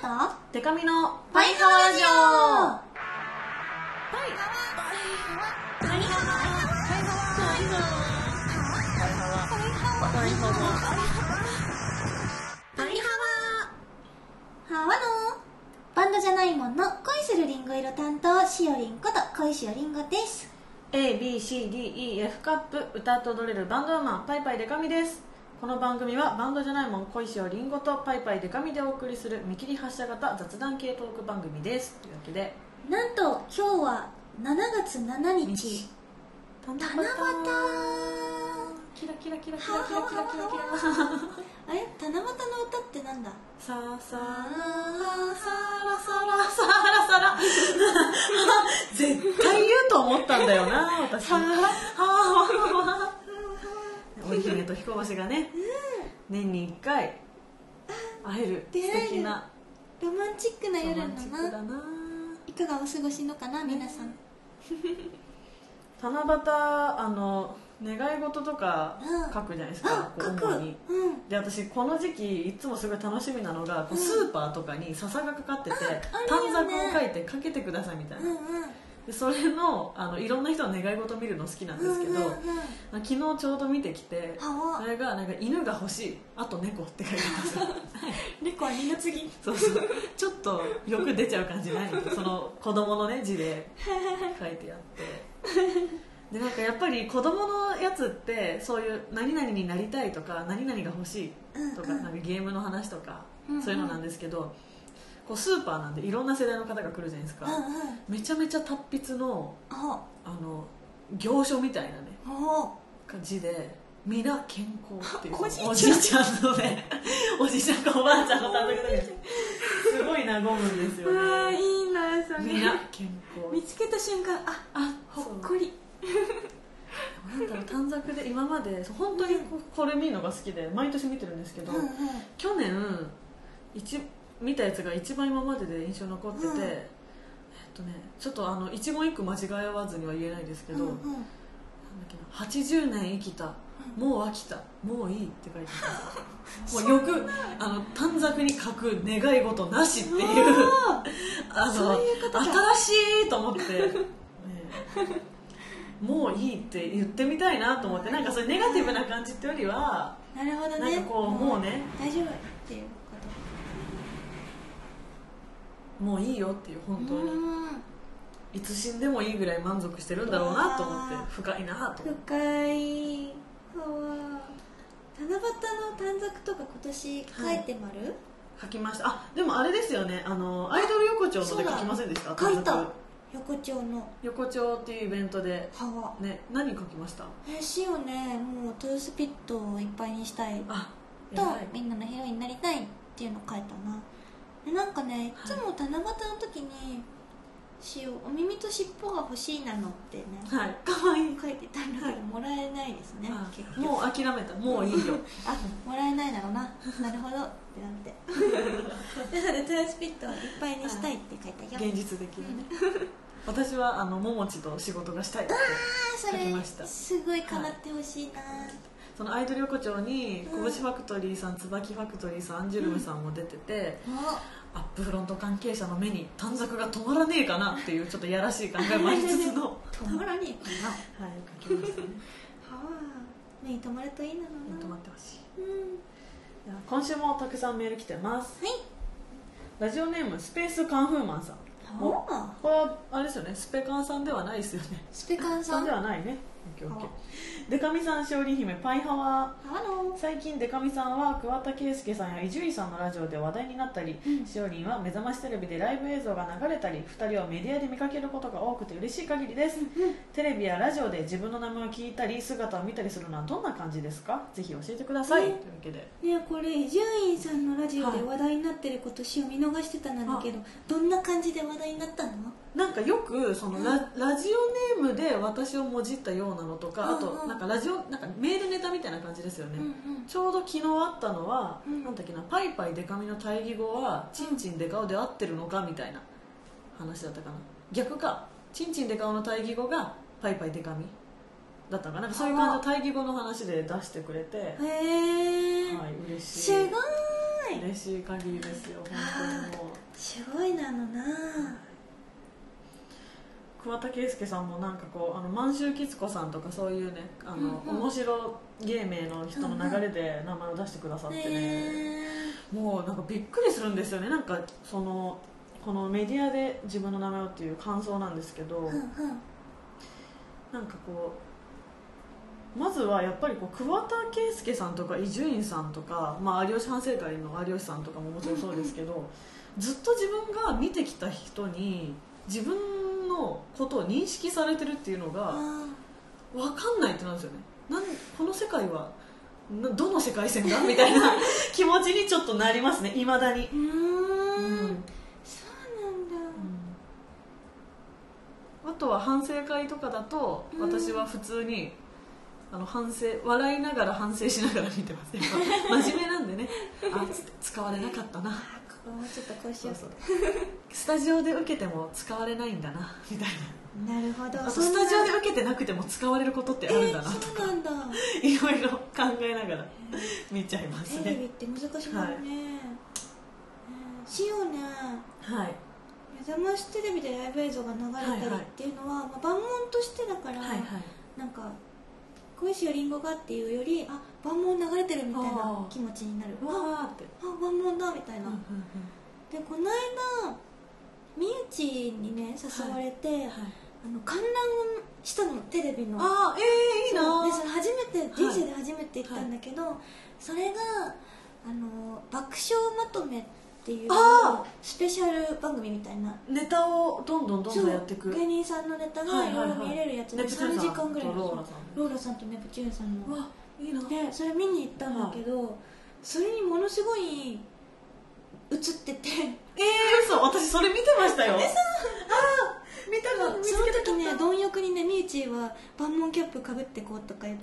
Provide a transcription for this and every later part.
とデカミのパイハワラジオ。 ハワのバンドじゃないもんの恋するりんご色担当しおりんこと恋しおりんごです。 ABCDEF カップ歌って踊れるバンドウーマンパイパイデカミです。この番組はバンドじゃないもん恋しおりんごとパイパイデカミでお送りする見切り発車型雑談系トーク番組です。というわけでなんと今日は7月7日七夕。キラキラキラキラキラキラキラキラあれ七夕の歌ってなんだ。 さあさあさらさらさらさら絶対言うと思ったんだよな私。織姫と彦星がね、年に1回会える素敵なロマンチックな夜だロマンチックだな。 な。 いかがお過ごしのかな皆さん。 七夕願い事とか書くじゃないですか、こう書く。 主に。 うんで私この時期いつもすごい楽しみなのが、こうスーパーとかに笹がかかってて、短冊を書いてかけてくださいみたいな。でそれのいろんな人の願い事を見るの好きなんですけど、昨日ちょうど見てきて、それがなんか犬が欲しい、あと猫って書いてますよ。 猫は二の次。 そうそう、ちょっとよく出ちゃう感じないその子供のね字で書いてあって。でなんかやっぱり子供のやつってそういう何々になりたいとか何々が欲しいとか、なんかゲームの話とか、そういうのなんですけど、こうスーパーなんでいろんな世代の方が来るじゃないですか。めちゃめちゃ達筆の行書みたいなね字で「皆健康」っていうおじいちゃんのねおじいちゃんかおばあちゃんの短冊ですごい和むんですよね。 いいなそれ。 皆健康見つけた瞬間ほっこり。 なんだろう、短冊で今まで本当にこれ見るのが好きで毎年見てるんですけど、去年見たやつが一番今までで印象に残ってて、ちょっと一言一句間違えわずには言えないですけど、なんだっけな、80年生きた、もう飽きた、もういいって書いてある。もうよく短冊に書く願い事なしっていうそういうことか。 新しいと思って、もういいって言ってみたいなと思って、なんかそういうネガティブな感じってよりは、 なるほどね。 なんかこうもうね大丈夫っていうこもういいよっていう、本当と。 にいつ死んでもいいぐらい満足してるんだろうなと思って、深いなと思って。 深い。七夕の短冊とか今年書いてまる？ 書きました。あ、でもあれですよね、アイドル横丁ので書きませんでした？ 書いた。横丁の横丁っていうイベントでね、何書きました？ 詩をね、もうトゥースピットをいっぱいにしたいと、みんなのヒロインになりたいっていうのを書いたな。でなんかね、いつも七夕の時に詩をお耳と尻尾が欲しいなのってね、 かわいい書いてたんだけど、もらえないですね。結局もう諦めた、もういいよ。 もらえないだろうな、なるほどってなってなのでトゥースピットをいっぱいにしたいって書いたよ。 現実的にね。私はももちと仕事がしたいって書きました。 すごい叶ってほしいな。 そのアイドル横丁にこぶしファクトリーさん、椿ファクトリーさん、アンジュルムさんも出てて、アップフロント関係者の目に短冊が止まらねえかなっていうちょっとやらしい考えもありつつの止まらねえかな。 書きましたね。 目に止まるといいなのな。 止まってほしい。今週もたくさんメール来てます。ラジオネームスペースカンフーマンさん。これはあれですよね、スペカンさんではないですよね。 スペカンさんではないね。デカミさん、しおり姫、パイハワ。最近デカミさんは桑田佳祐さんや伊集院さんのラジオで話題になったり、しおりんは目覚ましテレビでライブ映像が流れたり、2人はメディアで見かけることが多くて嬉しい限りです。テレビやラジオで自分の名前を聞いたり姿を見たりするのはどんな感じですか？ぜひ教えてください。というわけでね、これ伊集院さんのラジオで話題になってること詩を見逃してたんだけど、どんな感じで話題になったの？ なんかよくそのラジオネームで私をもじったようなのとか、あとなんかなんかメールネタみたいな感じですよね。ちょうど昨日あったのは、なんだっけな、パイパイデカミの対義語はチンチンデカオで合ってるのかみたいな話だったかな。逆か、チンチンデカオの対義語がパイパイデカミだったかな。なんかそういう感じの対義語の話で出してくれて、はい、嬉しい。 すごい嬉しい限りですよ、本当にもう。 桑田佳祐さんもなんかこう満州吉子さんとかそういうね面白芸名の人の流れで名前を出してくださってね、もうなんかびっくりするんですよね。なんかこのメディアで自分の名前をっていう感想なんですけど、なんかこうまずはやっぱりこう桑田佳祐さんとか伊集院さんとか、有吉反省会の有吉さんとかももちろんそうですけど、ずっと自分が見てきた人に自分のことを認識されてるっていうのが分かんないってなんですよね。この世界はどの世界線だみたいな気持ちにちょっとなりますね、いまだに。 そうなんだ。 あとは反省会とかだと私は普通に笑いながら反省しながら見てます。やっぱ真面目なんでね使われなかったな、 もうちょっとこうしよう。 スタジオで受けても使われないんだなみたいな。 なるほど。 あとスタジオで受けてなくても使われることってあるんだなとか、 そうなんだ。 いろいろ考えながら見ちゃいますね。 テレビって難しいもんね。しようね。 はい。 目覚ましテレビでライブ映像が流れたりっていうのは、万問としてだから、なんか小石よりんごがっていうより万問流れてるみたいな気持ちになる。 わーって万問だみたいな。でこの間みゆちにね誘われて、観覧したの、テレビの。 いいな。 でそれ初めて、人生で初めて行ったんだけど、それが爆笑まとめっていうスペシャル番組みたいな、 ネタをどんどんやっていく芸人さんのネタがいろいろ見れるやつで3時間ぐらい。 ローラさんとネプチューンさんの。 いいな。 でそれ見に行ったんだけど、それにものすごい映ってて、 嘘、私それ見てましたよ。見たの。 その時ね、貪欲にね、みゆちは万問キャップかぶってこうとか言って、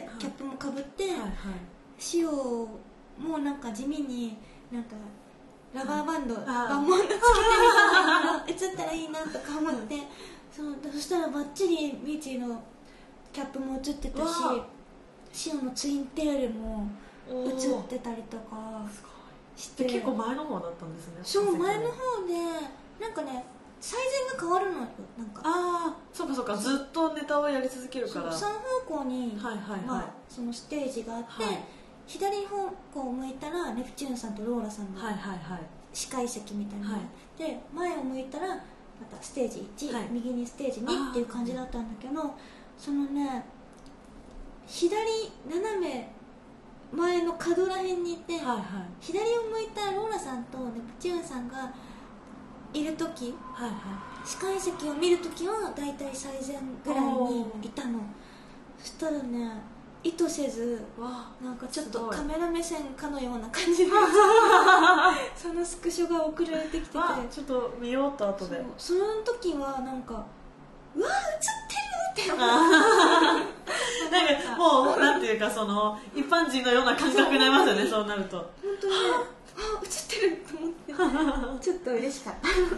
キャップもかぶって、塩もなんか地味になんかラバーバンド万問のつけてみたいな映ったらいいなとか思って、そしたらバッチリみゆちのキャップも映ってたし、塩のツインテールも映ってたりとかして、 結構前の方だったんですね。 そう前の方でなんかね最善が変わるのよ。なんかそうかずっとネタをやり続けるから 3方向にそのステージがあって、左方向を向いたらネプチューンさんとローラさんの司会席みたいな、で前を向いたらまたステージ1、右にステージ2っていう感じだったんだけど、そのね左斜め前の角らへんにいて、左を向いたローラさんとネプチューンさんがいる時、司会席を見る時はだいたい最前ぐらいにいたの。そしたらね意図せずなんかちょっとカメラ目線かのような感じでそのスクショが送られてきてて、 ちょっと見ようと後で。 その時はなんかうわ映ってるって思ってなんかもうなんていうかその一般人のような感覚になりますよね。そうなると本当に映ってると思ってちょっと嬉しかったそう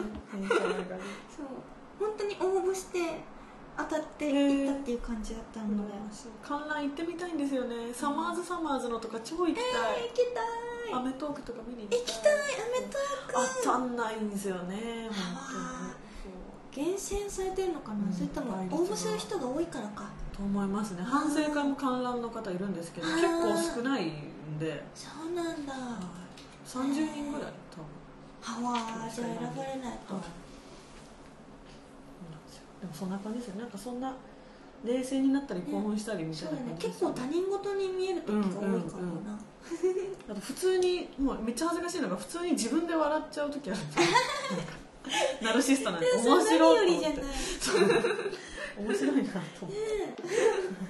本当に応募して当たっていったっていう感じだったので、 観覧行ってみたいんですよね。サマーズのとか超行きたい。 行きたい。 アメトークとか見に行きたい。アメトーク当たんないんですよね。 厳選されてるのかな、それとも応募する人が多いからかと思いますね。反省会も観覧の方いるんですけど結構少ないんで。 そうなんだ。 30人ぐらい多分。 じゃあ選ばれないと。 でもそんな感じですよね。なんかそんな冷静になったり興奮したりみたいな感じですよね。 結構他人事に見える時が多いかもな。 あと普通にもうめっちゃ恥ずかしいのが普通に自分で笑っちゃう時ある。ナルシストなんで面白いと思って。面白いなと思って。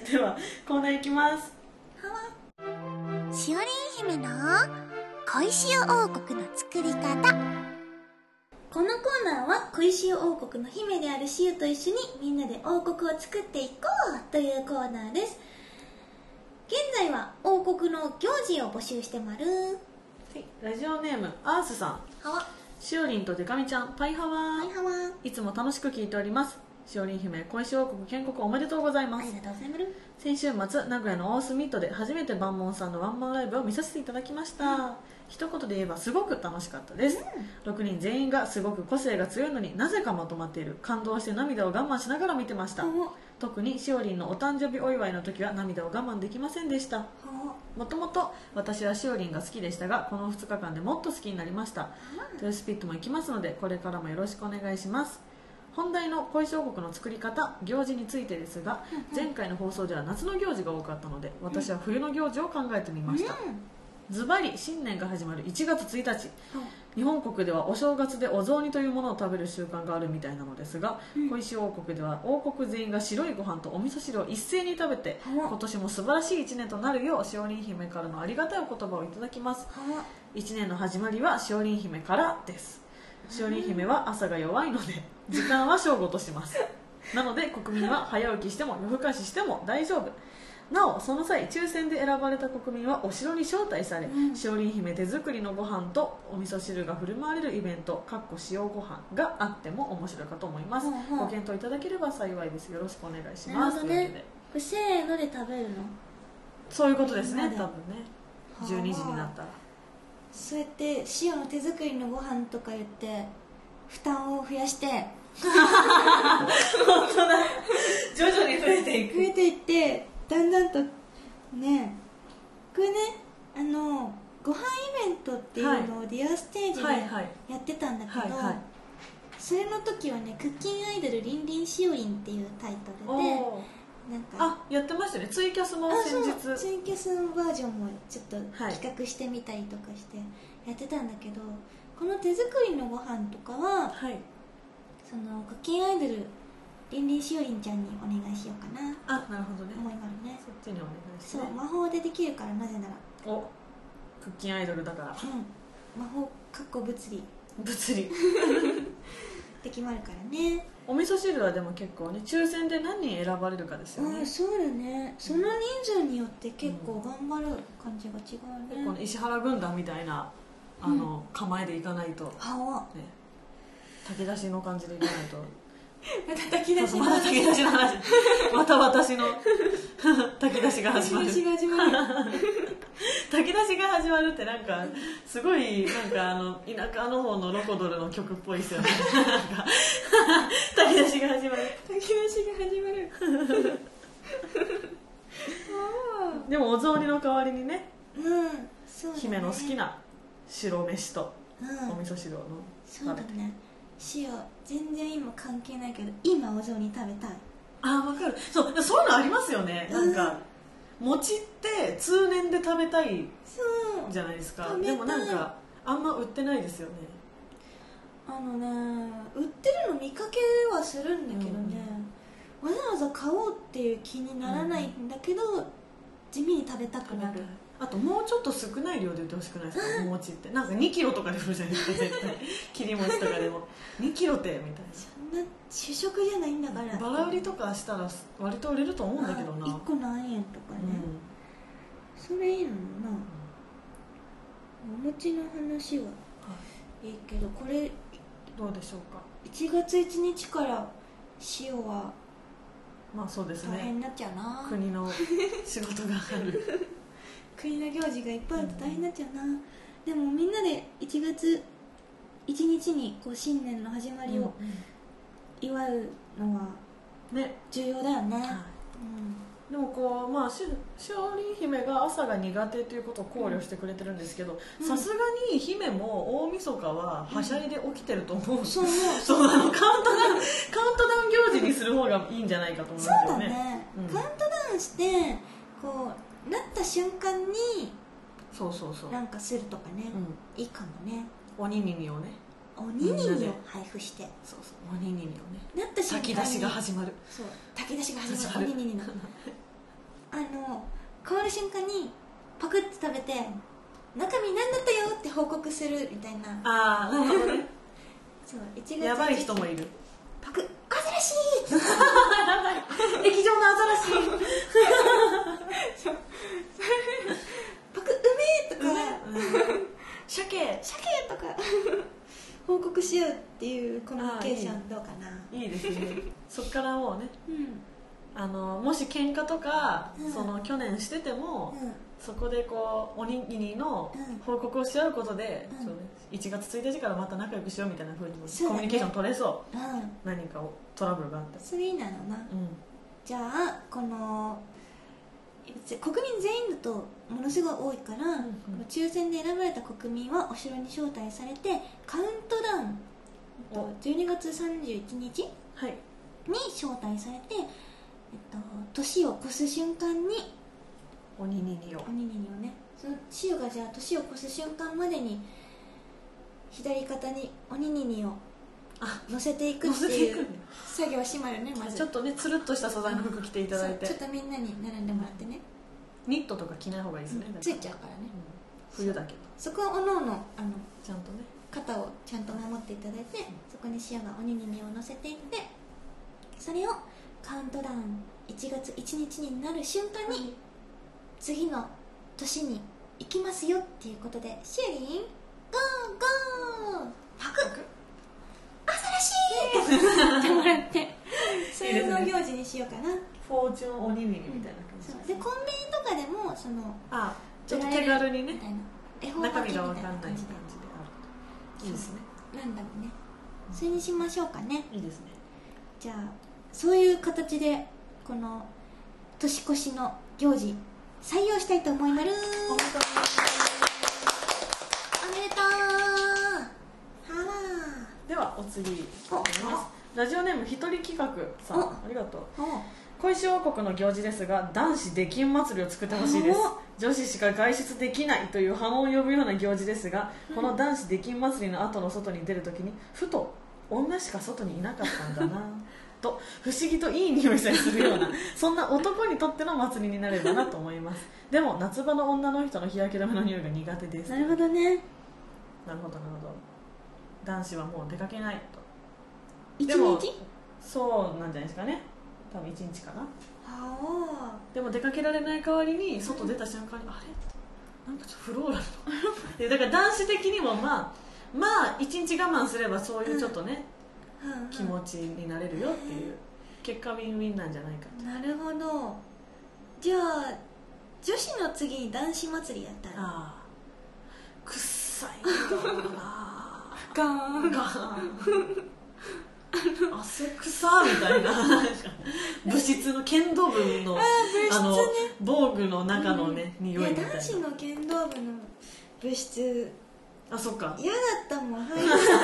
ではコーナーいきます。 しおりん姫の小石王国の作り方。このコーナーは小石王国の姫であるしゆと一緒にみんなで王国を作っていこうというコーナーです。現在は王国の行事を募集してまる。 ラジオネームアースさん。しおりんとデカミちゃん、パイハワー。いつも楽しく聞いております。 しおりん姫、小石王国建国おめでとうございます。 ありがとうございます。 先週末、名古屋のオースミットで初めて万門さんのワンマンライブを見させていただきました。一言で言えばすごく楽しかったです。6人全員がすごく個性が強いのになぜかまとまっている。感動して涙を我慢しながら見てました。特にしおりんのお誕生日お祝いの時は涙を我慢できませんでした。もともと私はしおりんが好きでしたが、この2日間でもっと好きになりました。トゥースピットも行きますので、これからもよろしくお願いします。本題の小石王国の作り方、行事についてですが、前回の放送では夏の行事が多かったので、私は冬の行事を考えてみました。ズバリ新年が始まる1月1日、日本国ではお正月でお雑煮というものを食べる習慣があるみたいなのですが、小石王国では王国全員が白いご飯とお味噌汁を一斉に食べて、今年も素晴らしい1年となるようしおりん姫からのありがたいお言葉をいただきます。1年の始まりはしおりん姫からです。しおりん姫は朝が弱いので時間は正午とします。なので国民は早起きしても夜更かししても大丈夫。なおその際抽選で選ばれた国民はお城に招待され、しおりん姫手作りのご飯とお味噌汁が振る舞われるイベント塩ご飯があっても面白いかと思います。ご検討いただければ幸いです。よろしくお願いします。 なるほどね。せーので食べるの？ そういうことですね、多分ね。12時になったらそうやって塩の手作りのご飯とか言って負担を増やして本当だ、徐々に増えていってだんだんとね、これね、ご飯イベントっていうのをディアステージでやってたんだけど、それの時はね、クッキンアイドルりんりんしおりんっていうタイトルでなんかやってましたね。ツイキャスも先日ツイキャスのバージョンもちょっと企画してみたりとかしてやってたんだけど、この手作りのご飯とかは、そのクッキンアイドルりんりんしおりんちゃんにお願いしようかな。 なるほどね。 思いますね。 そっちにお願いして、 そう、魔法でできるから。なぜならクッキンアイドルだから、 魔法かっこ物理で決まるからね。 お味噌汁はでも結構ね、抽選で何人選ばれるかですよね。 そうだね。その人数によって結構頑張る感じが違うね。 結構ね、石原軍団みたいな構えでいかないと、炊き出しの感じでいかないとまた炊き出しの話また私の炊き出しが始まる炊き出しが始まるってなんかすごいなんか田舎の方のロコドルの曲っぽいですよね。炊き出しが始まるでもお雑煮の代わりにね、 そうだね、 姫の好きな白飯とお味噌汁をそうだね。塩全然今関係ないけど今お雑煮食べたい。 わかる。そういうのありますよね。なんか餅って通年で食べたいじゃないですか。でもなんかあんま売ってないですよね。 売ってるの見かけはするんだけどね、わざわざ買おうっていう気にならないんだけど、地味に食べたくなる。 あともうちょっと少ない量で売ってほしくないですか。お餅ってなんか2キロとかで売るじゃないですか、絶対。切り餅とかでも2キロってみたいな。 そんな主食じゃないんだから。 バラ売りとかしたら割と売れると思うんだけどな。 1個何円とかね、それいいのにな。お餅の話はいいけど、これどうでしょうか。 1月1日から塩はそうですね、 大変になっちゃうな。 国の仕事がある国の行事がいっぱいあると大変になっちゃうな。でもみんなで1月1日にこう新年の始まりを祝うのは重要だよね。 でもこうしおりん姫が朝が苦手ということを考慮してくれてるんですけど、さすがに姫も大晦日ははしゃいで起きてると思う。そうカウントダウン行事にする方がいいんじゃないかと思うんですよね。 そうだね、カウントダウンしてこうなった瞬間になんかするとかね、いいかもね。 おにぎりをね、 おにぎりを配布して、 おにぎりをね、 なった瞬間に炊き出しが始まる。 炊き出しが始まる。おにぎりの変わる瞬間にパクッて食べて中身何だったよって報告するみたいな。 なるほどね。 そう、1月やばい人もいる。 パクアザラシ液状のアザラシパク梅とか鮭とか報告しようっていうコミュニケーションどうかな。 いいですねそっからもうね、 うん、 もし喧嘩とか、 うんその去年してても、 うんそこでこうおにぎりの報告をし合うことで、 うんそうね、1月1日からまた仲良くしようみたいな風にもそうだねコミュニケーション取れそう、 うん、 何かトラブルがあったら。 それいいなのな。 うんじゃあこの国民全員だとものすごい多いから、 うん、 抽選で選ばれた国民はお城に招待されてカウントダウン12月31日はいに招待されて、年を越す瞬間におにぎりをおにぎりをね、その潮がじゃあ年を越す瞬間までに左肩におにぎりを乗せていくっていう作業をしまるね。まずちょっとねつるっとした素材の服着ていただいて、 ちょっとみんなに並んでもらってね、 ニットとか着ない方がいいですね、 ついちゃうからね、 冬だけどそこをおのおのちゃんとね肩をちゃんと守っていただいて、そこに塩がおにぎりを乗せていって、それをカウントダウン1月1日になる瞬間に、次の年に行きますよっていうことで、シュリンゴーゴーパク新しいってもらってそれの行事にしようかな。 フォーチュンおにぎりみたいな感じそうで、コンビニとかでもそのちょっと手軽にねみたいな絵本中書きみたいな身が分かんない感じ感じでである。いいですね。 なんだろうね、それにしましょうかね。 いいですね。 じゃあそういう形でこの年越しの行事採用したいと思います。おめでとう。はらではお次いきます。ラジオネームひとり企画さん、ありがとう。小石王国の行事ですが、男子出禁祭りを作ってほしいです。女子しか外出できないという波紋を呼ぶような行事ですが、この男子出禁祭りの後の外に出るときにふと女しか外にいなかったんだなと不思議といい匂いさえするようなそんな男にとっての祭りになればなと思います。でも夏場の女の人の日焼け止めの匂いが苦手です。 なるほどね。 なるほどなるほど。男子はもう出かけないと。 一でも日そうなんじゃないですかね。多分1日かな。でも出かけられない代わりに外出た瞬間に、あれなんかちょっとフローラルのでだから男子的にもまあ1日我慢すればそういうちょっとね、気持ちになれるよっていう結果ウィンウィンなんじゃないかと。 なるほど。じゃあ女子の次に男子祭りやったらくっさいんだろうなガーンガーン汗臭みたいな物質の剣道部の防具の中のね、匂いみたいな。 男子の剣道部の物質そっか嫌だったもん。中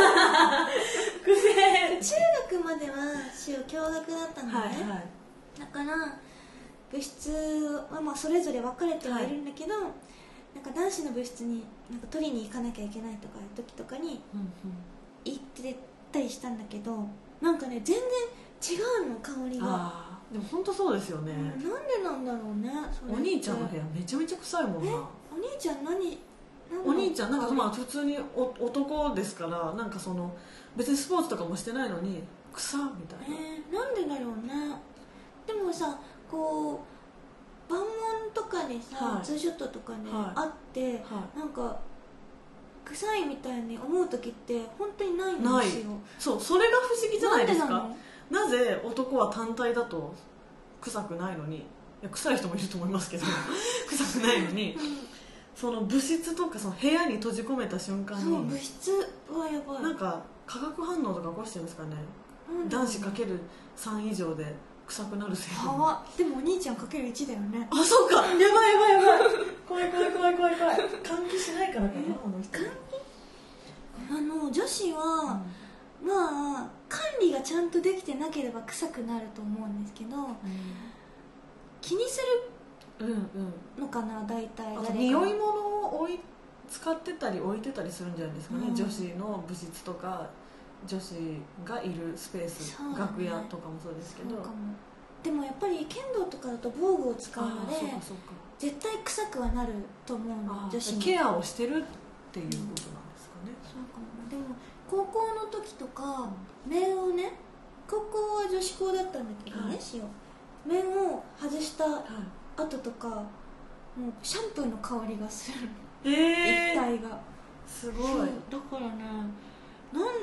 学までは共学だったのね、だから部室はまあそれぞれ分かれてはいるんだけど、なんか男子の部室になんか取りに行かなきゃいけないとかいう時とかに行ってたりしたんだけど、なんかね全然違うの香りが。 でも本当そうですよね。 なんでなんだろうね。 お兄ちゃんの部屋めちゃめちゃ臭いもんな。 お兄ちゃんお兄ちゃんなんかまあ普通に男ですから、なんかその別にスポーツとかもしてないのに臭みたいな。 なんでだろうね。でもさ、こう万問とかでさ、ツーショットとかであって、なんか臭いみたいに思う時って本当にないんですよ。 そうそれが不思議じゃないですか。なぜ男は単体だと臭くないのに、いや臭い人もいると思いますけど臭くないのに、その物質とかその部屋に閉じ込めた瞬間に、 そう物質はやばい。 なんか化学反応とか起こしてるんですかね。男子かける3以上で臭くなる成分。 でもお兄ちゃんかける1だよね。 そうか、やばい怖い換気しないからかな、あの人。 女子は、まあ管理がちゃんとできてなければ臭くなると思うんですけど、気にするのかな、大体。 あと匂い物を使ってたり置いてたりするんじゃないですかね、女子の部室とか女子がいるスペース、楽屋とかもそうですけど。 でもやっぱり剣道とかだと防具を使うので絶対臭くはなると思うの。女子のケアをしてるっていうことなんですかね。 そうかも。でも高校の時とか面をね、高校は女子校だったんだけどね、面を外した後とか、もうシャンプーの香りがする、一体がすごい。 だからね、なん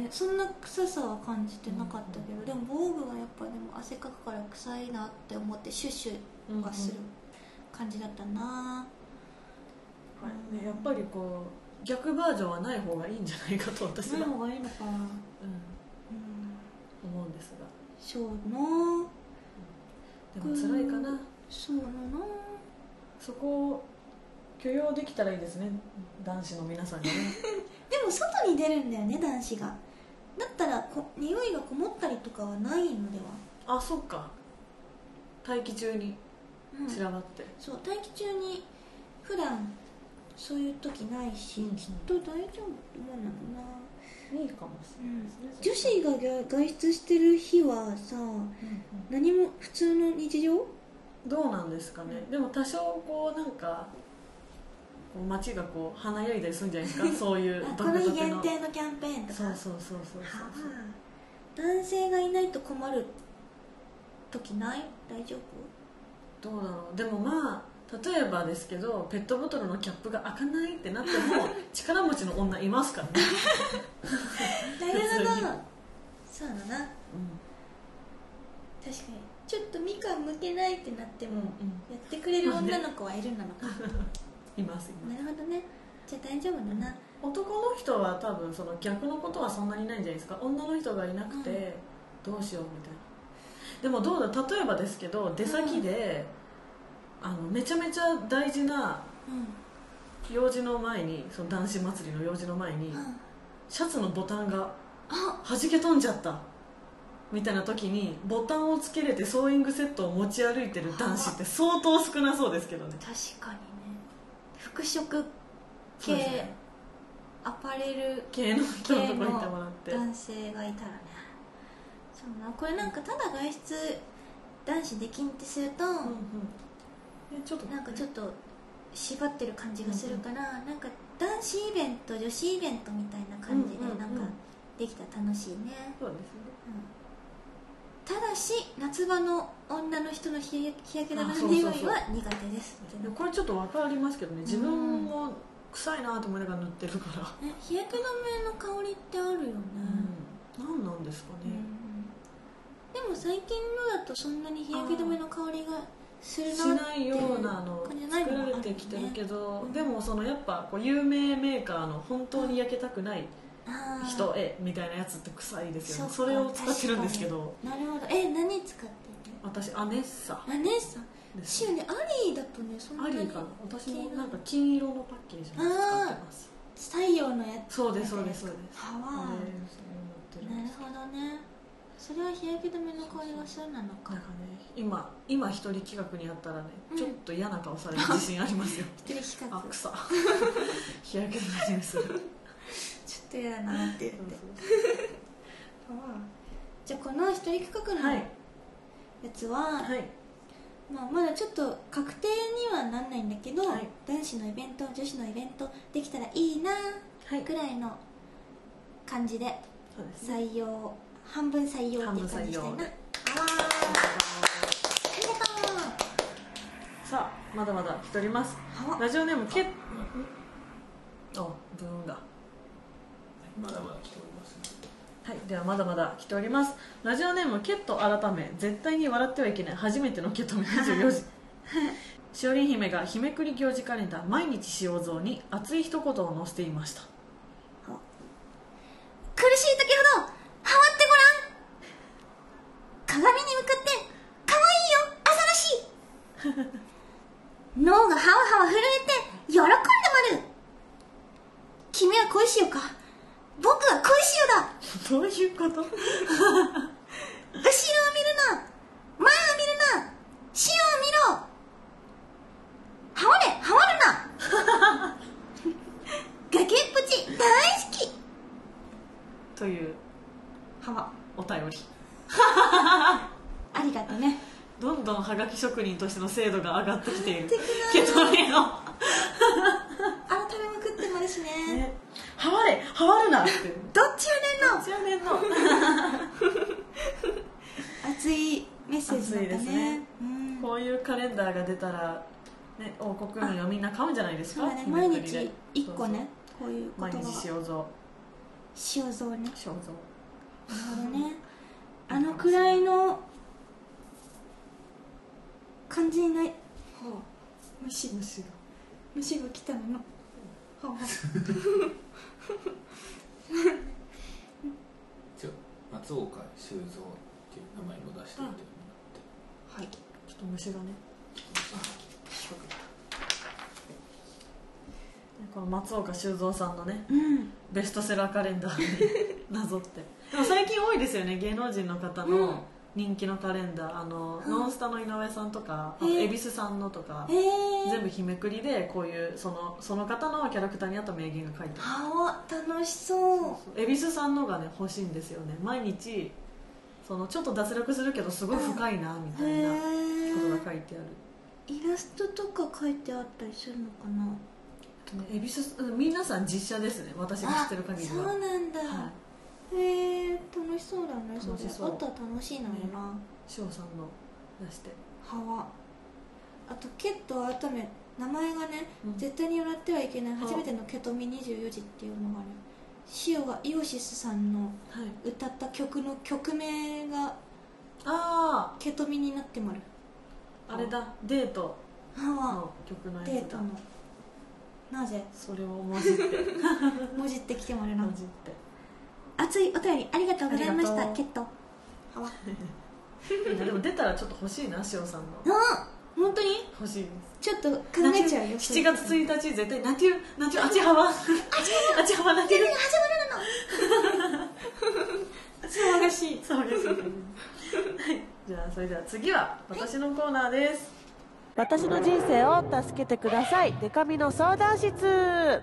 ね、そんな臭さは感じてなかったけど、でも防具はやっぱでも汗かくから臭いなって思ってシュッシュはする感じだったな、 ね、やっぱりこう逆バージョンはない方がいいんじゃないかと私は、 ない方がいいのかな、 思うんですが、 そうな、 でも辛いかな、 そうだな、 そこを許容できたらいいですね、男子の皆さんがねでも外に出るんだよね男子が、だったら匂いがこもったりとかはないのでは。 あ、そっか、待機中に散らばって、 そう待機中に普段そういう時ないし、きっと大丈夫と思うのな、 いいかもしれないですね、 女子が外出してる日はさ、何も普通の日常どうなんですかね、でも多少こうなんかこう街がこう華やいだりするんじゃないですかそういうこの日限定のキャンペーンとか、 そう男性がいないと困る時ない？大丈夫？ どうだろう。でもまあ例えばですけど、ペットボトルのキャップが開かないってなっても力持ちの女いますからねなるほど、そうだな、確かにちょっとみかん剥けないってなっても、やってくれる女の子はいるなのかいますなるほどね、じゃあ大丈夫だな、 男の人は多分その逆のことはそんなにないんじゃないですか。女の人がいなくてどうしようみたいな。でもどうだ、例えばですけど、出先で、めちゃめちゃ大事な用事の前に、その男子祭りの用事の前に、シャツのボタンが弾け飛んじゃったみたいな時にボタンをつけれてソーイングセットを持ち歩いてる男子って相当少なそうですけどね。 確かにね、服飾系、ね、アパレル系の人のとこ行ってもらって男性がいたらね、そうな、これなんかただ外出男子できんってすると、ちょっと縛ってる感じがするから、なんか男子イベント女子イベントみたいな感じでなんかできたら楽しいね。 そうですね、 ただし夏場の女の人の日焼け止めの匂いは苦手です。 これちょっと分かりますけどね、自分も臭いなと思いながら塗ってるから、 日焼け止めの香りってあるよね、 何なんですかね、 でも最近のだとそんなに日焼け止めの香りがするなしないようなの作られてきてるけど、でもそのやっぱこう有名メーカーの本当に焼けたくない人みたいなやつって臭いですよね。それを使ってるんですけど。 なるほど。何使ってるの？私アネッサ。 アネッサシュね、アリーだとね、そんなにアリーかな。私もなんか金色のパッケージの使ってます。 太陽のやつ。 そうですそうですそうです。 はわ。なるほどね。それは日焼け止めの香りがするなのか。 なんかね、今一人企画にあったらね、ちょっと嫌な顔される自信ありますよ。 一人企画。 あ、臭。日焼け止めにする。 ちょっと嫌だなって言って。じゃあこの一人企画のやつは、まだちょっと確定にはなんないんだけど、男子のイベント女子のイベントできたらいいなぐらいの感じで採用、半分採用っていう感じしたいな。ありがとう。 さあ、まだまだ来ております。ラジオネームブーンがまだまだ来ております、 はい、ではまだまだ来ております。ラジオネームケット改め、絶対に笑ってはいけない初めてのケット目24時しおりん姫が日めくり行事カレンダー毎日使用像に熱い一言を載せていました。 苦しい時ほどハマってごらん、鏡に向かって可愛いよアザラシ脳がハワハワ震えて喜んでまる。君は恋しよか、僕は恋しよだ。 どういうこと？ 後ろを見るな、前を見るな、死を見ろ、ハマれハマるな崖っぷち大好きというお便りありがとね。 どんどんはがき職人としての精度が上がってきているけどねの改めまくってもあるしね。 ハマれハマるなってどっちやねんの熱いメッセージだったね。 こういうカレンダーが出たら、ね、王国民はみんな買うんじゃないですか。 そうだね、毎日1個ね、こういう言葉毎日使用像塩蔵ね。 肖像。 なるほどね。あのくらいの感じにない。はあ、虫が来たの。はあ、 じゃあ松岡修造っていう名前も出してみてもらって、 はい、ちょっと虫がね、この松岡修造さんのね、ベストセラーカレンダーになぞって。でも最近多いですよね、芸能人の方の人気のカレンダー。ノンスタの井上さんとか、あと恵比寿さんのとか、全部日めくりでこういうその方のキャラクターに合った名言が書いてある。楽しそう。 恵比寿さんのがね欲しいんですよね。毎日ちょっと脱力するけどすごい深いなみたいなことが書いてある。 イラストとか書いてあったりするのかな。 恵比寿、皆さん実写ですね、私が知ってる限りは。 そうなんだ、はい、楽しそうだね。 楽しそう。 あとは楽しいのよな、 翔さんの出してはわ。あとケット改め名前がね、絶対に笑ってはいけない初めてのケトミ24時っていうのがね、シオがイオシスさんの歌った曲の曲名がケトミになってまる。 あれだ、デートの曲のやつだ。デートのなぜそれをもじってもじってきてもらうな。 もじって熱いお便りありがとうございました。ケットはわでも出たらちょっと欲しいな、しおさんの。 本当に欲しいです。 ちょっと考えちゃうよ。 7月1日絶対なんていうあちはわあちはわなんていう始まるの騒がしい騒がしい。はい、じゃあそれでは次は私のコーナーです。私の人生を助けてください、デカミの相談室。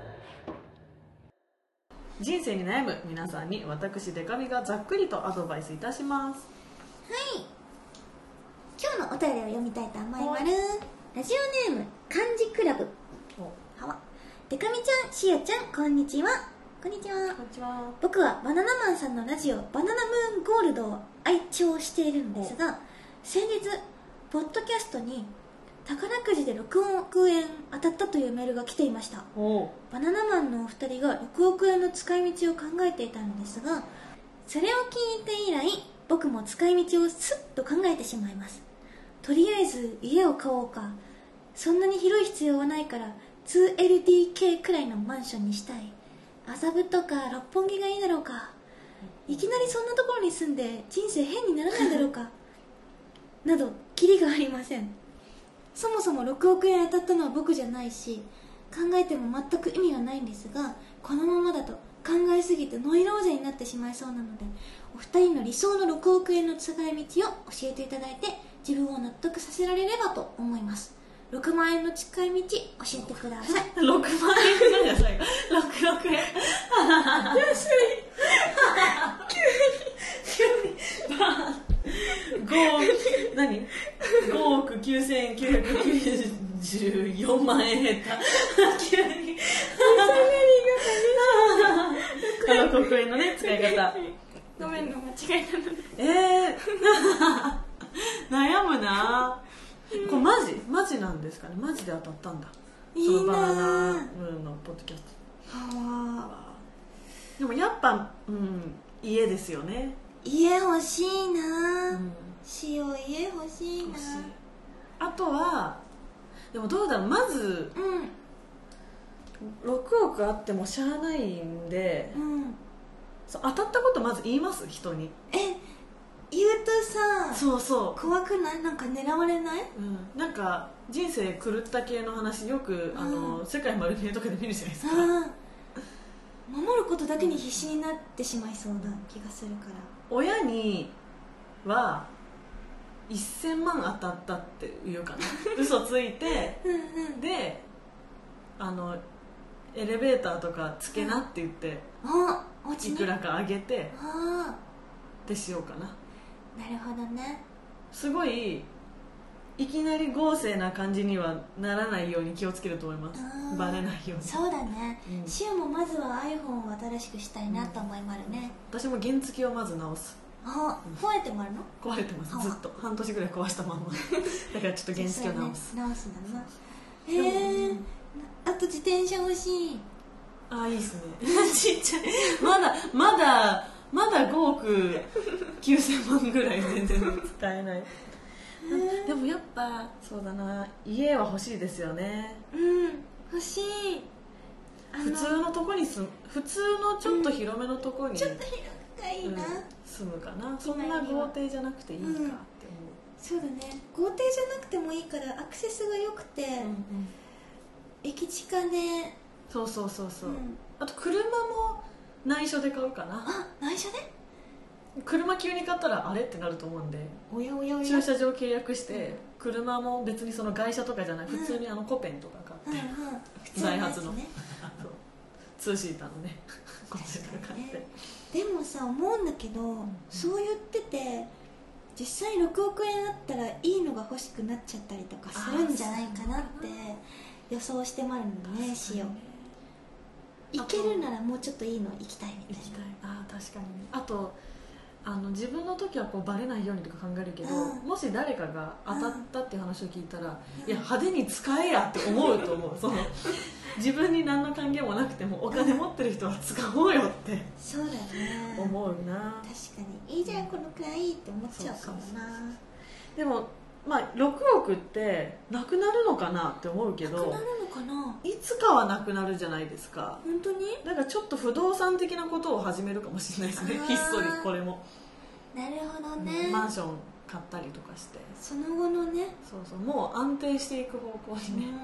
人生に悩む皆さんに私デカミがざっくりとアドバイスいたします。 はい、今日のお便りを読みたいと思います。ラジオネーム漢字クラブ。はわ。デカミちゃん、しおちゃん、こんにちは。こんにちは。 こんにちは。 僕はバナナマンさんのラジオバナナムーンゴールドを愛聴しているのですが、先日ポッドキャストに宝くじで6億円当たったというメールが来ていました。バナナマンのお二人が6億円の使い道を考えていたのですが、それを聞いて以来僕も使い道をスッと考えてしまいます。とりあえず家を買おうか、そんなに広い必要はないから 2LDK くらいのマンションにしたい、麻布とか六本木がいいだろうか、いきなりそんなところに住んで人生変にならないだろうかなどキリがありません。そもそも6億円当たったのは僕じゃないし、考えても全く意味はないんですが、このままだと考えすぎてノイローゼになってしまいそうなので、お二人の理想の6億円の使い道を教えていただいて自分を納得させられればと思います。6万円の使い道教えてください。 6万円じゃないですか。6億円安い急に何5億9994万円減った急に6億円のね使い方。 ごめんの間違いなので悩むな。これマジなんですかね。マジで当たったんだ。 いいな。 そのバナナムーンのポッドキャスト。でもやっぱ、家ですよね。 家欲しいな。家欲しいな。 あとはでもどうだろう、まず、6億あってもしゃあないんで、当たったことまず言います、人に。 言うとさ、 そう怖くない？なんか狙われない？ なんか人生狂った系の話よく、世界丸見えとかで見るじゃないですか。 守ることだけに必死になってしまいそうな気がするから。 親には1000万当たったって言うかな嘘ついてでエレベーターとかつけなって言って、いくらかあげてってしようかな。 なるほどね。 すごいいきなり豪勢な感じにはならないように気をつけると思います。バレないように。 そうだね。シオもまずは iPhone を新しくしたいなと思いますね。 私も原付をまず直す。 壊れてもあるの？ 壊れてます、ずっと半年ぐらい壊したまんまだからちょっと原付を直す。 直すんだな。あと自転車欲しい。 いいっすねちっちゃいまだ5億9000万ぐらい全然使えないでもやっぱそうだな、家は欲しいですよね。 欲しい。 普通のとこに普通のちょっと広めのとこに、 ちょっと広がいいな、 住むかな。そんな豪邸じゃなくていいかって思う、 そうだね。豪邸じゃなくてもいいからアクセスが良くて、駅近で、 そう、あと車も内緒で買うかな。 内緒で車急に買ったらあれってなると思うんで、 おやおやおや、 駐車場契約して、車も別にその外車とかじゃない、普通にコペンとか買って、ダイハツのツーシーターのねコペンとか買って。 でもさ、思うんだけど、そう言ってて実際6億円あったらいいのが欲しくなっちゃったりとかするんじゃないかなって予想してまるのね、しよう。行けるならもうちょっといいの行きたいみたいな。 確かにね。あと自分の時はこうバレないようにとか考えるけど、もし誰かが当たったっていう話を聞いたら、いや派手に使えやって思うと思うその自分に何の関係もなくてもお金持ってる人は使おうよってそうだね、 思うな。 確かにいいじゃんこのくらいって思っちゃうかもな。 でもまあ6億ってなくなるのかなって思うけど、 なくなるのかな。 いつかはなくなるじゃないですか。 本当に。 だからちょっと不動産的なことを始めるかもしれないですね、ひっそり。これもなるほどね、 マンション買ったりとかして、 その後のね、 そうもう安定していく方向にね。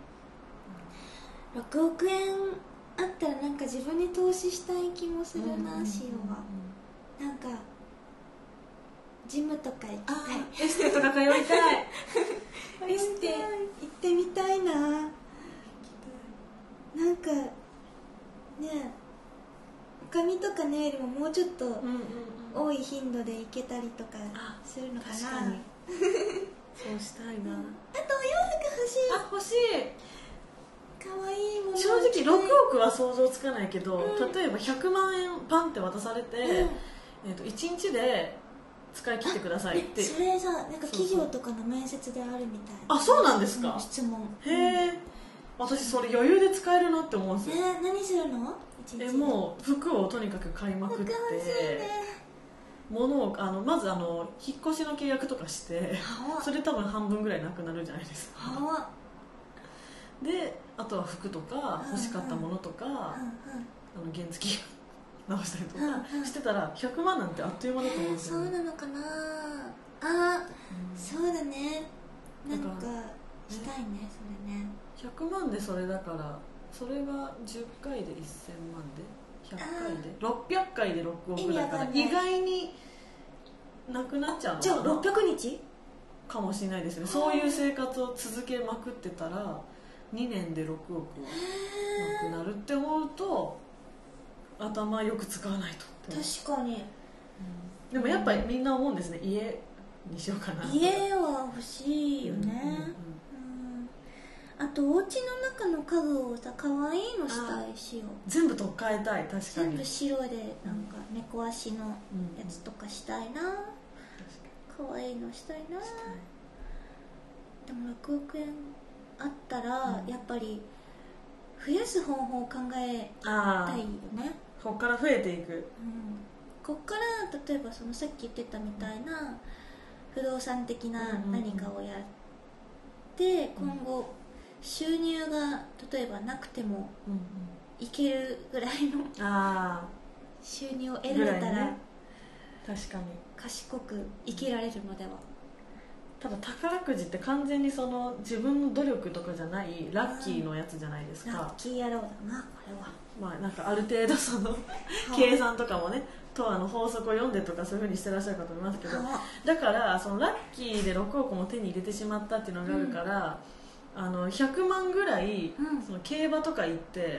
6億円あったらなんか自分に投資したい気もするな、しようは。なんかジムとか行きたい。 エステとか通いたいエステ行ってみたいな。なんかね、髪とかネイルももうちょっと多い頻度で行けたりとかするのかな。 確かにそうしたいな。 あとお洋服欲しい。 欲しい。 かわいいもの。 正直6億は想像つかないけど、例えば100万円パンって渡されて、1日で使い切ってくださいって。 それさ、なんか企業とかの面接であるみたい。 そうなんですか。 質問。 へえ。私それ余裕で使えるなって思うんですよ。 何するの？ もう服をとにかく買いまくって、物をまず引っ越しの契約とかして、それ多分半分ぐらいなくなるじゃないですか。であとは服とか欲しかったものとか、原付直したりとかしてたら100万なんてあっという間だと思うんですよ。 そうなのかな。そうだね。なんかしたいね、それね。 100万でそれだから、それが10回で1000万で100回で600回で6億だから、意外になくなっちゃうのかな。 じゃあ600日かもしれないですね。そういう生活を続けまくってたら2年で6億はなくなるって思うと、頭よく使わないとって。 確かに、 でもやっぱりみんな思うんですね、家にしようかな。 家は欲しいよね。あとお家の中の家具をさ、可愛いのしたいしよう。 全部取っ替えたい。確かに全部白でなんか猫足のやつとかしたいな。可愛いのしたいな。でも6億円あったらやっぱり増やす方法を考えたいよね。 ここから増えていく、 こっから例えばそのさっき言ってたみたいな不動産的な何かをやって、今後収入が例えばなくてもいけるぐらいの収入を得られたら、 確かに賢く生きられるのでは。 多分宝くじって完全にその自分の努力とかじゃないラッキーのやつじゃないですか。 ラッキー野郎だな、これは。 まあなんかある程度その計算とかもね、と法則を読んでとかそういうふうにしてらっしゃるかと思いますけど、だからそのラッキーで6億も手に入れてしまったっていうのがあるから、100万ぐらい、その競馬とか行って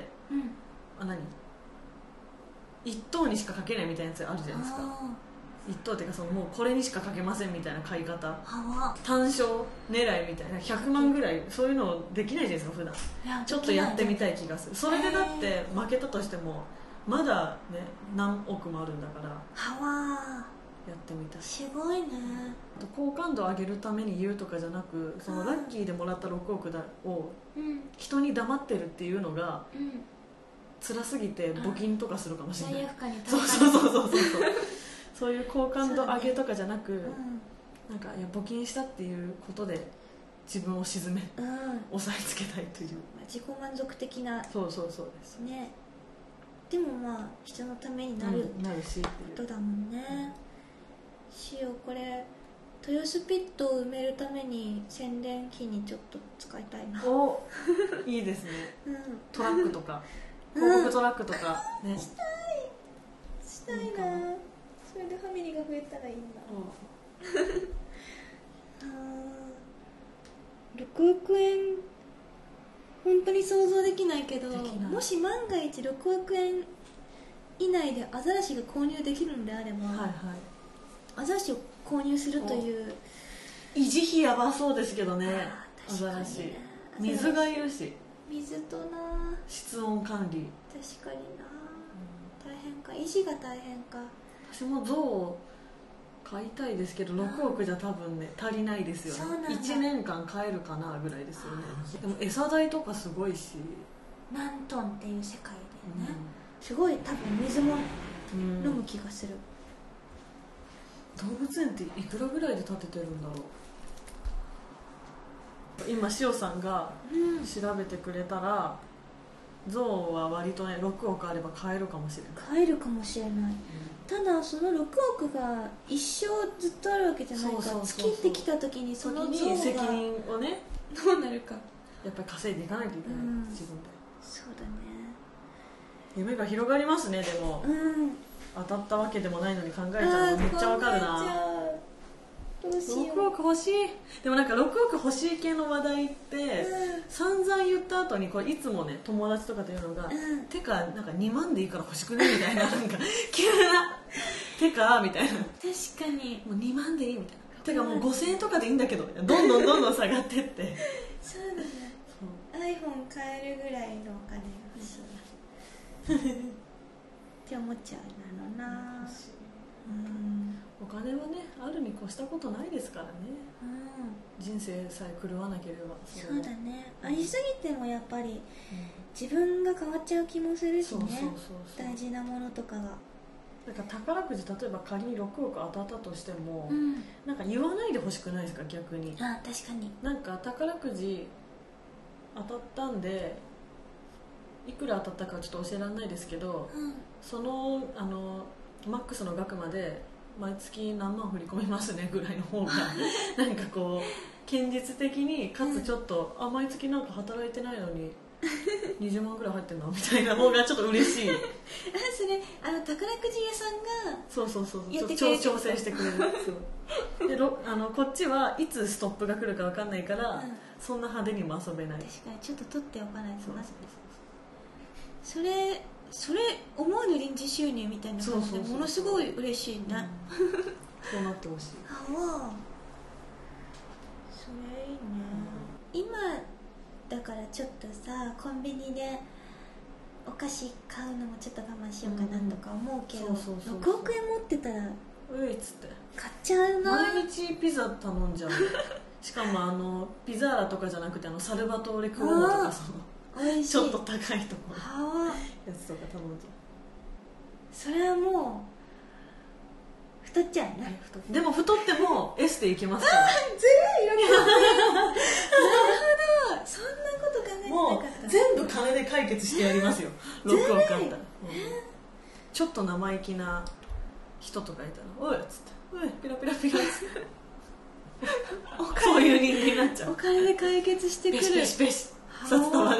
、1等にしかかけないみたいなやつあるじゃないですか。1等っていうか、そのもうこれにしかかけませんみたいな買い方、単勝狙いみたいな100万ぐらい、そういうのできないじゃないですか普段。ちょっとやってみたい気がする。それでだって負けたとしてもまだね何億もあるんだから、やってみたい。 すごいね。 好感度を上げるために言うとかじゃなく、そのラッキーでもらった6億を人に黙ってるっていうのが辛すぎて募金とかするかもしれない。 罪悪感にそうそういう好感度上げとかじゃなく、なんかいや募金したっていうことで自分を沈め、抑えつけたいという、 自己満足的な。 そうですね。でもまあ人のためになるしことだもんね。しよう、これ豊洲ピットを埋めるために宣伝費にちょっと使いたいな。 おいいですね、トラックとか広告トラックとか、ね、 したいな。それでファミリーが増えたらいいな。6億円本当に想像できないけど、もし万が一6億円以内でアザラシが購入できるのであれば、アザラシを購入するという維持費やばそうですけどね。アザラシ、水がいるし、 水とな室温管理、 確かにな、大変か、維持が大変か。 私も象を買いたいですけど6億じゃ多分ね足りないですよね。1年間買えるかなぐらいですよね。でも餌代とかすごいし、 何トンっていう世界でね、すごい多分水も飲む気がする。 動物園っていくらぐらいで建ててるんだろう。今塩さんが調べてくれたら、象は割とね6億あれば買えるかもしれない。 買えるかもしれない、ただその6億が一生ずっとあるわけじゃないから、月ってきた時にその象が責任をねどうなるか、 やっぱり稼いでいかないといけない、自分で。 そうだね。 夢が広がりますね。でも、当たったわけでもないのに考えちゃうのめっちゃわかるな。 どうしよう。 6億欲しい。でもなんか6億欲しい系の話題って、散々言った後にこれいつもね友達とかと言うのが、てかなんか2万でいいから欲しくねみたいな、なんか急なてかみたいな、 確かにもう2万でいいみたいな、てかもう5000円とかでいいんだけど、どんどん下がってってそうだね。iPhone 買えるぐらいのお金が欲しいって思っちゃうな。 お金はねあるに越したことないですからね、人生さえ狂わなければ。 そうだね。ありすぎてもやっぱり自分が変わっちゃう気もするしね、大事なものとかが。 なんか宝くじ例えば仮に6億当たったとしても、なんか言わないでほしくないですか、逆に。 確かに。 なんか宝くじ当たったんでいくら当たったかちょっと教えられないですけど、そのマックスの額まで毎月何万振り込みますねぐらいの方がなんかこう堅実的に、かつちょっと、毎月なんか働いてないのに20万ぐらい入ってんのみたいな方がちょっと嬉しいそれ宝くじ屋さんがそう調整してくれるでこっちはいつストップが来るか分かんないから、そんな派手にも遊べない。 確かにちょっと取っておかないとな。それ思わぬ臨時収入みたいな感じでものすごい嬉しいね。 そうなってほしい。 それいいね。今だからちょっとさ、コンビニでお菓子買うのもちょっと我慢しようかなとか思うけど、6億円持ってたらっつって買っちゃうな。 毎日ピザ頼んじゃうしかもピザーラとかじゃなくてサルバトーレクオーとかちょっと高いところやつとか頼んじゃう。 それはもう太っちゃうね。 でも太ってもエステ行きますから。 なるほど、そんなこと考えてなかった。 もう全部金で解決してやりますよ6億あったら。ちょっと生意気な人とかいたら「おい」っつって「おいピラピラピラ」っつってそういう人間になっちゃう。 お金で解決してくる。 ペシペシ札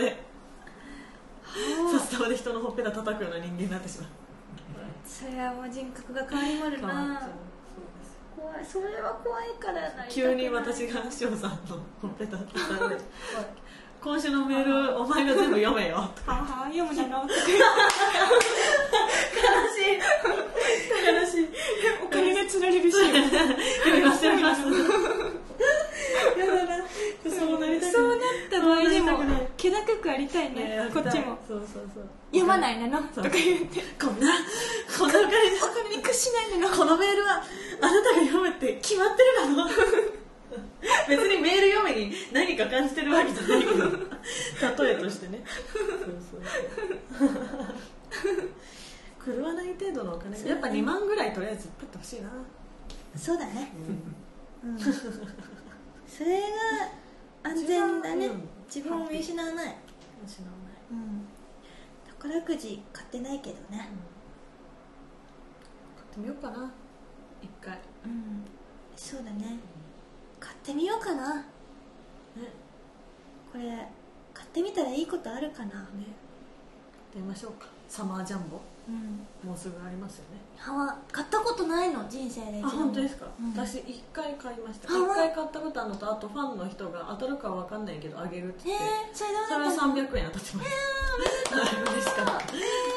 束で人のほっぺた叩くような人間になってしまう。 それはもう人格が変わりまるな。怖い。それは怖いからな。 急に私が塩さんのほっぺた叩いて今週のメールお前が全部読めよとか読むなの悲しいお金が釣られるし読みますやだな。 そうなった場合でも気高くありたいね。こっちも読まないなのとか言ってこんなお金に屈しないなの。 このメールはあなたが読むって決まってるなの別にメール読めに何か感じてるわけじゃないけど例えとしてね。そう狂わない程度のお金、やっぱ2万ぐらいとりあえず取ってほしいな。 そうだね、それが安全だね。自分を見失わない。宝くじ買ってないけどね、買ってみようかな一回。 そうだね、買ってみようかな、ね、これ買ってみたらいいことあるかな、ね、 買ってみましょうか。サマージャンボ、もうすぐありますよね。 買ったことないの、人生で一度も。 本当ですか？私1回買いました。1回買ったことあるのと、あとファンの人が当たるかわかんないけどあげるって言って、それは300円当たってました。嬉しかった。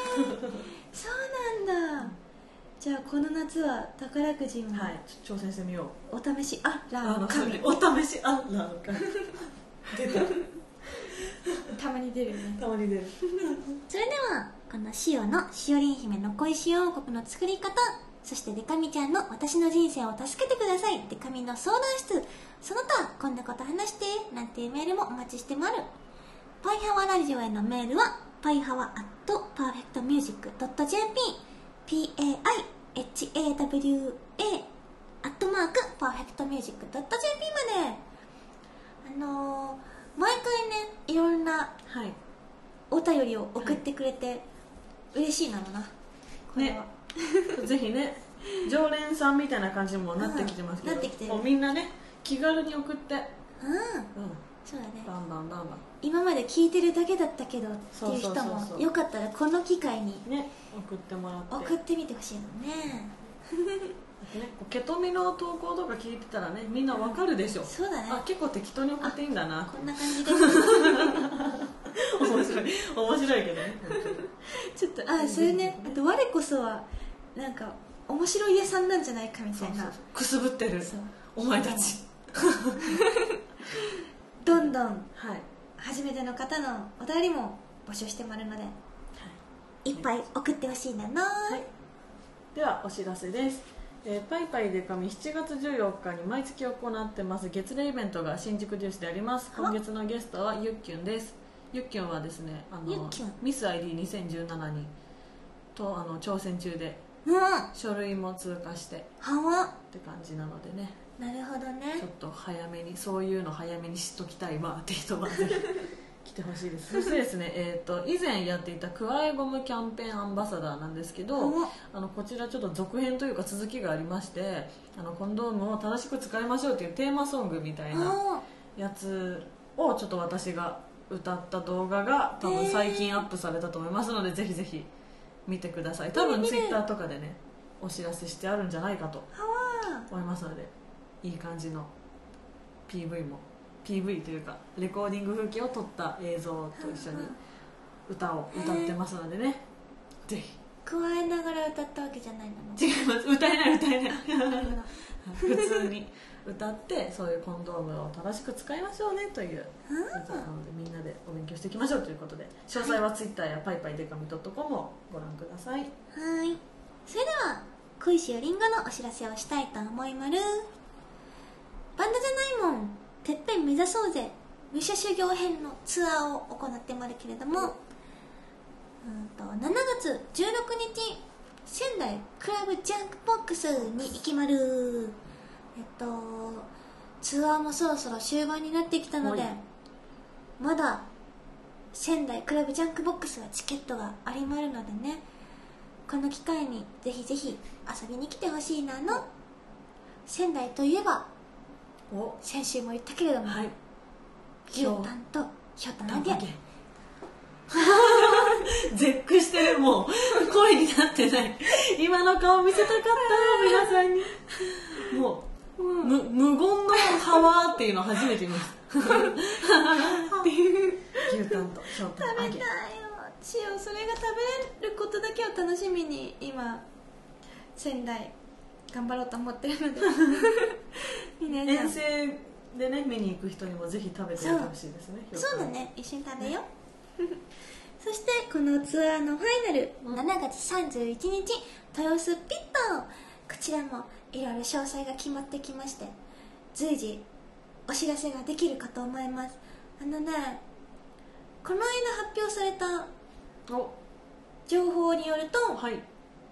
そうなんだ。じゃあこの夏は宝くじも挑戦してみよう。お試しあらの神。お試しあらの神。出た。 たまに出るね。 たまに出る。 それではこのしおのしおりん姫の恋しお王国の作り方、そしてデカミちゃんの私の人生を助けてくださいデカミの相談室、その他こんなこと話してなんていうメールもお待ちしてまる。パイハワラジオへのメールはパイハワ@perfectmusic.jp PAIHAWA@perfectmusic.jp まで。毎回ねいろんなお便りを送ってくれて嬉しいなのな、これはね。ぜひね、常連さんみたいな感じにもなってきてますけど、 なってきてる。 もうみんなね気軽に送って、 そうだね、 バンバンバンバン。 今まで聞いてるだけだったけどっていう人もよかったらこの機会にね送ってもらって送ってみてほしいのね。 ケトミの投稿とか聞いてたらね、みんなわかるでしょ。 そうだね。 結構適当に送っていいんだな。 こんな感じで面白いけどね。 ちょっとそれね、あと我こそはなんか面白い家さんなんじゃないかみたいな。 くすぶってるお前たち。 どんどん初めての方のお便りも募集してもらうので、いっぱい送ってほしいなの。 ではお知らせです。パイパイデカミ7月14日に毎月行ってます月例イベントが新宿デュースであります。今月のゲストはゆっきゅんです。ゆっきゅんはですね、ミス ID2017 にと挑戦中で、書類も通過してって感じなのでね。 なるほどね。 ちょっと早めに、そういうの早めに知っときたいわって人はぜひ来てほしいです。そしてですね、以前やっていたクワイゴムキャンペーンアンバサダーなんですけど、こちらちょっと続編というか続きがありまして、コンドームを正しく使いましょうというテーマソングみたいなやつをちょっと私が歌った動画が多分最近アップされたと思いますので、ぜひぜひ見てください。多分ツイッターとかでねお知らせしてあるんじゃないかと思いますので、いい感じの PV というかレコーディング風景を撮った映像と一緒に歌を歌ってますのでね、ぜひ。 加えながら歌ったわけじゃないの？ 違います、歌えない普通に歌って、そういうコンドームを正しく使いましょうねという歌なので、みんなでお勉強していきましょうということで、詳細は Twitter やパイパイデカミ .com をご覧ください。 それでは恋しおりんごのお知らせをしたいと思いまる。バンドじゃないもんてっぺん目指そうぜ武者修行編のツアーを行ってまるけれども、7月16日仙台クラブジャンクボックスに行きまる。ツアーもそろそろ終盤になってきたので、まだ仙台クラブジャンクボックスはチケットがありまるのでね、この機会にぜひぜひ遊びに来てほしいなの。仙台といえば先週も言ったけれども、牛タンとひょうたん揚げ絶句してる。もう声になってない。今の顔見せたかった皆さんに。もう、無言のハワーっていうのを初めて見ましたっていう牛タンとひょうたん揚げ。 食べたいよ。それが食べれることだけを楽しみに今仙台頑張ろうと思ってるので遠征でね見に行く人にもぜひ食べてみてほしいですね。 そうだね、一緒に食べようそしてこのツアーのファイナル、7月31日豊洲ピット、こちらもいろいろ詳細が決まってきまして、随時お知らせができるかと思います。この間発表された情報によると、 はい、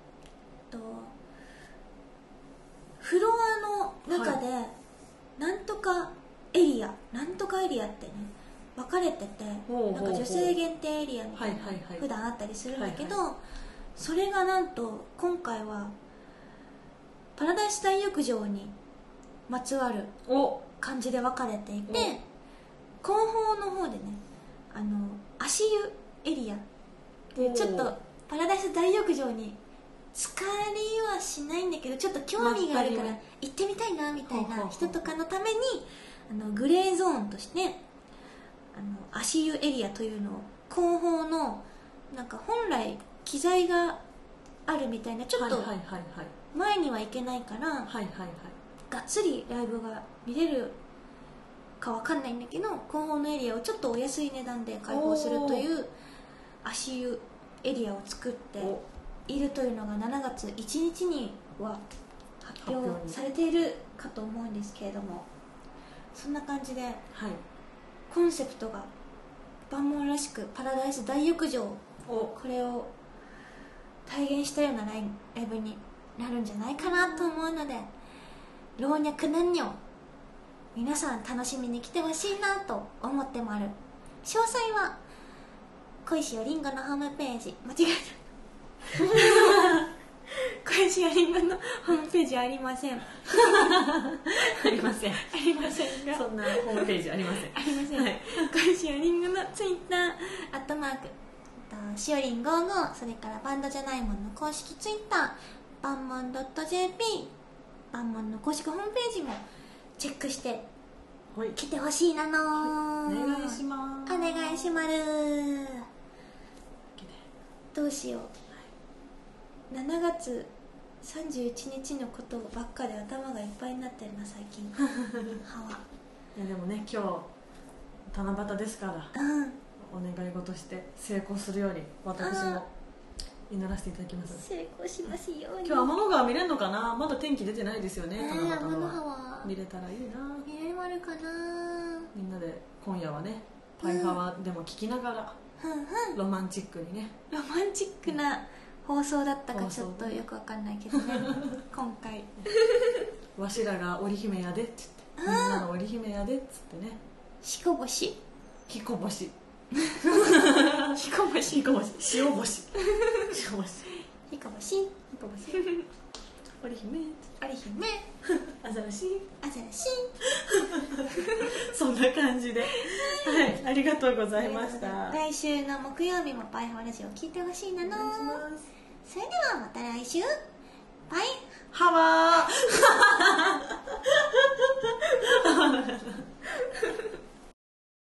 フロアの中でなんとかエリアってね分かれてて、なんか女性限定エリアみたいな普段あったりするんだけど、それがなんと今回はパラダイス大浴場にまつわる感じで分かれていて、後方の方でね足湯エリアで、ちょっとパラダイス大浴場に浸かりはしないんだけどちょっと興味があるから行ってみたいなみたいな人とかのためにグレーゾーンとして足湯エリアというのを後方のなんか本来機材があるみたいな、ちょっと前には行けないからがっつりライブが見れるかわかんないんだけど、後方のエリアをちょっとお安い値段で開放するという足湯エリアを作っているというのが7月1日には発表されているかと思うんですけれども、そんな感じで、コンセプトが万門らしくパラダイス大浴場、これを体現したようなライブになるんじゃないかなと思うので、老若男女皆さん楽しみに来てほしいなと思ってもある。詳細は小石よりんごのホームページ、間違えた小石よりんごのホームページありませんありませんが、 そんなホームページありません小石よりんごのツイッターしおりん55、それからバンドじゃないもんの公式ツイッターバンモン .jp、 バンモンの公式ホームページもチェックして来てほしいなの。 お願いします。 お願いします。どうしよう、7月31日のことばっかで頭がいっぱいになってるな最近歯はいやでもね、今日七夕ですから、お願い事して成功するように私も祈らせていただきます。 成功しますように。 今日天の川見れるのかな。まだ天気出てないですよね。七夕天の川見れたらいいな。 見れるかな。 みんなで今夜はねパイハワでも聞きながら、ロマンチックにね。 ロマンチックな放送だったかちょっとよくわかんないけどね今回わしらが織姫やでって言って、みんなの織姫やでっつってね。 彦星彦星彦星塩星塩星彦星織姫アザラシそんな感じで、はい、ありがとうございました。 来週の木曜日もパイハワラジオ聞いてほしいなの。それではまた来週、パイハワー